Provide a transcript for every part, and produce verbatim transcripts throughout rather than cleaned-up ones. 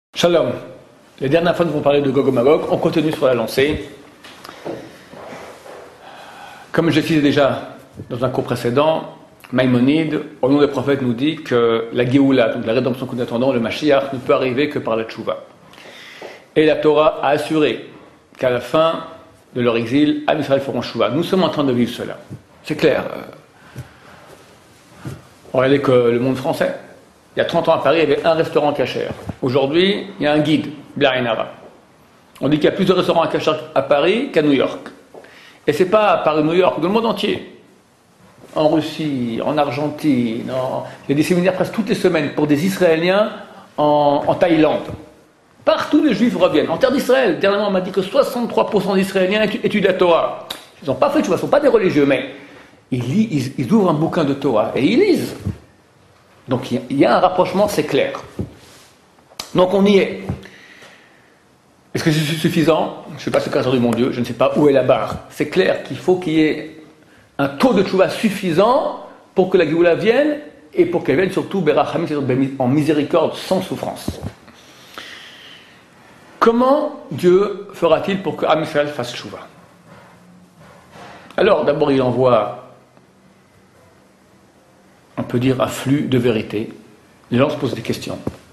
Shalom. Les dernières fois nous avons parlé de Gog et Magog, on continue sur la lancée. Comme je disais déjà dans un cours précédent, Maïmonide, au nom des prophètes, nous dit que la Géoula, donc la rédemption que nous attendons, le Mashiach, ne peut arriver que par la Tchouva. Et la Torah a assuré qu'à la fin de leur exil, Am Israël feront Tchouva. Nous sommes en train de vivre cela. C'est clair. Regardez que le monde français. Il y a trente ans à Paris, il y avait un restaurant cachère. Aujourd'hui, il y a un guide, Blainara. On dit qu'il y a plus de restaurants cachère à Paris qu'à New York. Et ce n'est pas à Paris, New York, dans le monde entier. En Russie, en Argentine, en... il y a des séminaires presque toutes les semaines pour des Israéliens en, en Thaïlande. Partout les Juifs reviennent. En terre d'Israël, dernièrement on m'a dit que soixante-trois pour cent d'Israéliens étudient la Torah. Ils n'ont pas fait, tu vois, ils ne sont pas des religieux, mais ils, lisent, ils, ils ouvrent un bouquin de Torah et ils lisent. Donc il y a un rapprochement, c'est clair. Donc on y est. Est-ce que c'est suffisant? Je ne suis pas secrétaire du mon Dieu, je ne sais pas où est la barre. C'est clair qu'il faut qu'il y ait un taux de tchouva suffisant pour que la Géoula vienne et pour qu'elle vienne surtout berachamim, c'est-à-dire en miséricorde, sans souffrance. Comment Dieu fera-t-il pour que Am Israël fasse tchouva? Alors d'abord il envoie, on peut dire, un flux de vérité. Les gens se posent des questions.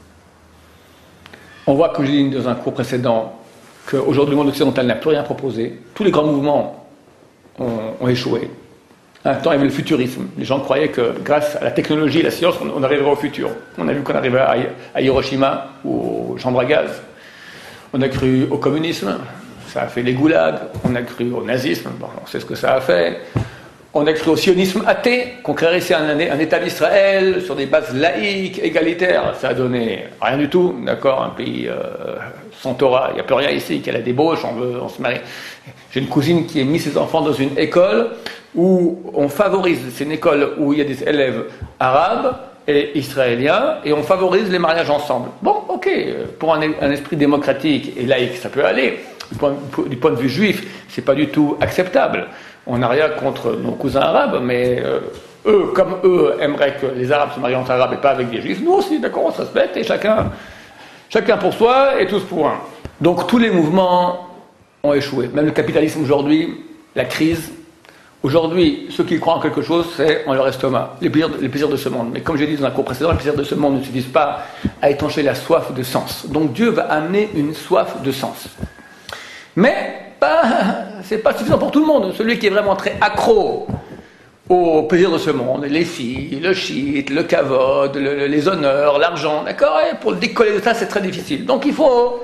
On voit, comme je l'ai dit dans un cours précédent, qu'aujourd'hui le monde occidental n'a plus rien proposé. Tous les grands mouvements ont, ont échoué. À un temps, il y avait le futurisme. Les gens croyaient que grâce à la technologie et la science, on, on arriverait au futur. On a vu qu'on arrivait à, à Hiroshima ou aux chambres à gaz. On a cru au communisme, ça a fait les goulags. On a cru au nazisme, bon, on sait ce que ça a fait. On a cru au sionisme athée, qu'on créerait ici un, un État d'Israël sur des bases laïques, égalitaires. Ça a donné rien du tout, d'accord, un pays euh, sans Torah. Il n'y a plus rien ici, qu'il y a la débauche, on, veut, on se marie. J'ai une cousine qui a mis ses enfants dans une école où on favorise, c'est une école où il y a des élèves arabes et israéliens, et on favorise les mariages ensemble. Bon, ok, pour un, un esprit démocratique et laïque, ça peut aller. Du point, du point de vue juif, c'est pas du tout acceptable. On n'a rien contre nos cousins arabes, mais euh, eux, comme eux, aimeraient que les Arabes se marient entre Arabes et pas avec des Juifs. Nous aussi, d'accord, on se respecte, et chacun, chacun pour soi et tous pour un. Donc tous les mouvements ont échoué. Même le capitalisme aujourd'hui, la crise. Aujourd'hui, ceux qui croient en quelque chose, c'est en leur estomac, les plaisirs, les plaisirs de ce monde. Mais comme j'ai dit dans un cours précédent, les plaisirs de ce monde ne suffisent pas à étancher la soif de sens. Donc Dieu va amener une soif de sens. Mais pas, c'est pas suffisant pour tout le monde. Celui qui est vraiment très accro aux plaisirs de ce monde, les filles, le shit, le kavod, le, le, les honneurs, l'argent, d'accord, et pour le décoller de ça, c'est très difficile. Donc il faut,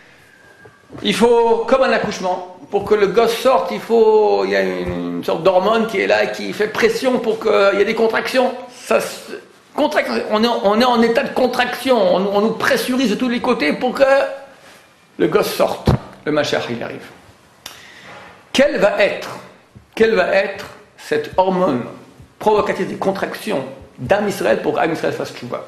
il faut, comme un accouchement, pour que le gosse sorte, il faut, il y a une sorte d'hormone qui est là et qui fait pression pour qu'il y ait des contractions. Ça, contrac, on, est, on est en état de contraction, on, on nous pressurise de tous les côtés pour que le gosse sorte. Le Mashiach, il arrive. Quelle va être, quelle va être cette hormone provocatrice des contractions d'Am Israël pour qu'Am Israël fasse tchouva?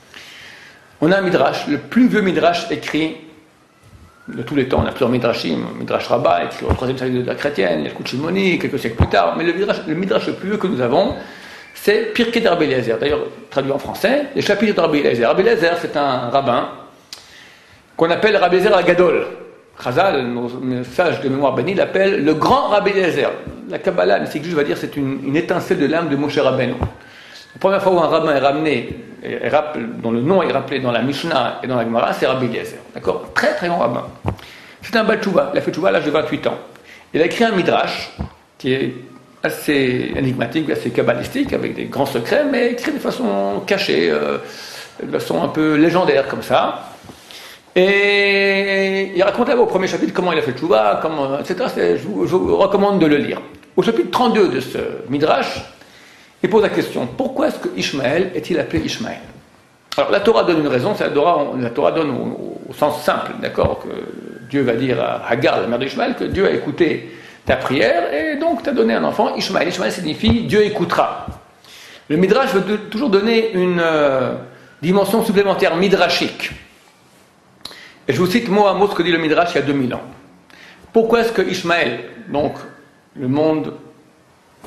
On a un midrash, le plus vieux midrash écrit de tous les temps. On a plusieurs midrashim, midrash Rabbah, écrit au troisième siècle de la chrétienne, il y a le Kouchimoni, quelques siècles plus tard. Mais le midrash, le midrash le plus vieux que nous avons, c'est Pirkei de Rabbi Eliezer. D'ailleurs, traduit en français, les chapitres de Rabbi Eliezer. Rabbi Eliezer, c'est un rabbin qu'on appelle Rabbi Eliezer Agadol. Chazal, nos, nos sages de mémoire bénie, l'appellent le grand Rabbi Eliezer. La Kabbalah, c'est que je vais dire, c'est une, une étincelle de l'âme de Moshe Rabbeinu. La première fois où un rabbin est ramené, est rappelé, dont le nom est rappelé dans la Mishnah et dans la Gemara, c'est Rabbi Eliezer. D'accord? Très très grand rabbin. C'est un Baal Tchouva. Il a fait Tchouva à l'âge de vingt-huit ans. Il a écrit un midrash qui est assez énigmatique, assez kabbalistique, avec des grands secrets, mais écrit de façon cachée, euh, de façon un peu légendaire comme ça. Et il raconte là au premier chapitre comment il a fait le tchouva, comment, et cetera. Je vous, je vous recommande de le lire. Au chapitre trente-deux de ce midrash, il pose la question, pourquoi est-ce que Ishmaël est-il appelé Ishmaël? Alors la Torah donne une raison, c'est la Torah, la Torah donne au, au sens simple, d'accord, que Dieu va dire à Hagar, la mère d'Ishmaël, que Dieu a écouté ta prière et donc t'as donné un enfant, Ishmaël. Ishmaël signifie Dieu écoutera. Le midrash veut de, toujours donner une euh, dimension supplémentaire midrashique. Et je vous cite mot à mot ce que dit le Midrash il y a deux mille ans. Pourquoi est-ce que Ishmaël, donc le monde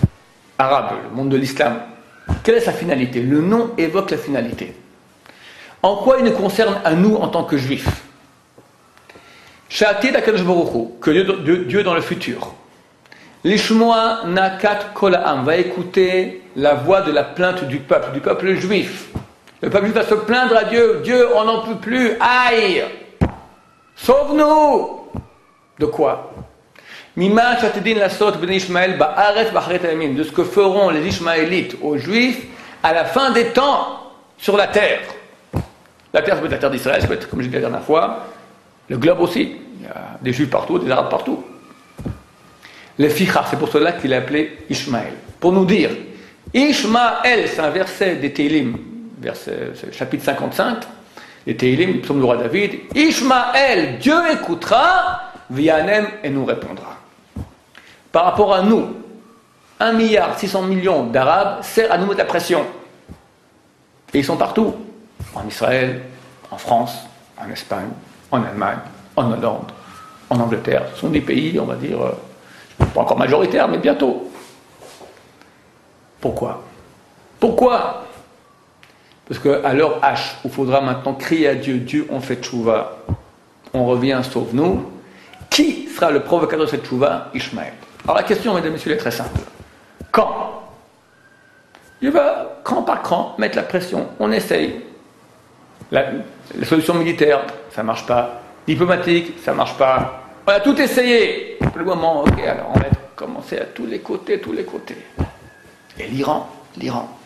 arabe, le monde de l'islam, quelle est sa finalité? Le nom évoque la finalité. En quoi il nous concerne à nous en tant que juifs? Sha'atid HaKadosh Baruch Hu, que Dieu, Dieu, Dieu dans le futur. L'Ishmoa Nakat Kol Ha'am va écouter la voix de la plainte du peuple, du peuple juif. Le peuple juif va se plaindre à Dieu. Dieu, on n'en peut plus. Aïe! Sauve-nous! De quoi? Mima Shatedin Lasot Ben Ishmael Ba'aret Ba'aret Amin, de ce que feront les Ishmaélites aux Juifs à la fin des temps sur la terre. La terre, ça peut être la terre d'Israël, ça peut être, comme j'ai dit la dernière fois, le globe aussi. Il y a des Juifs partout, des Arabes partout. Les Ficha, c'est pour cela qu'il est appelé Ishmaël. Pour nous dire, Ishmaël, c'est un verset des Télim, verset, chapitre cinquante-cinq, les Télim, psaume du roi David. Ishmaël, Dieu écoutera, Vianem, et nous répondra. Par rapport à nous, un milliard six cents millions d'Arabes sert à nous mettre la pression. Et ils sont partout. En Israël, en France, en Espagne, en Allemagne, en Hollande, en Angleterre. Ce sont des pays, on va dire, pas encore majoritaires, mais bientôt. Pourquoi? Pourquoi? Parce qu'à l'heure H, où il faudra maintenant crier à Dieu, Dieu, on fait tchouva, on revient, sauve-nous. Qui sera le provocateur de cette tchouva? Ishmaël. Alors la question, mesdames et messieurs, est très simple. Quand? Dieu va, cran par cran, mettre la pression. On essaye. La, la solution militaire, ça ne marche pas. Diplomatique, ça ne marche pas. On a tout essayé. Pour le moment, ok, alors on va commencer à tous les côtés, tous les côtés. Et l'Iran, l'Iran.